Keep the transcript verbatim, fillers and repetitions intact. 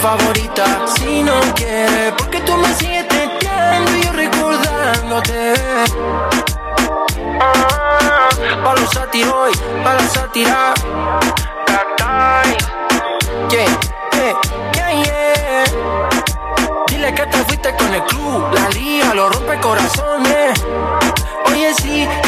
favorita. Si no quieres, porque tú me sigues testeando y yo recordándote. Ah, pa' los sátiros y pa' la sátira. Yeah, yeah, yeah, yeah. Dile que te fuiste con el club, la liga lo rompe corazones. Oye sí,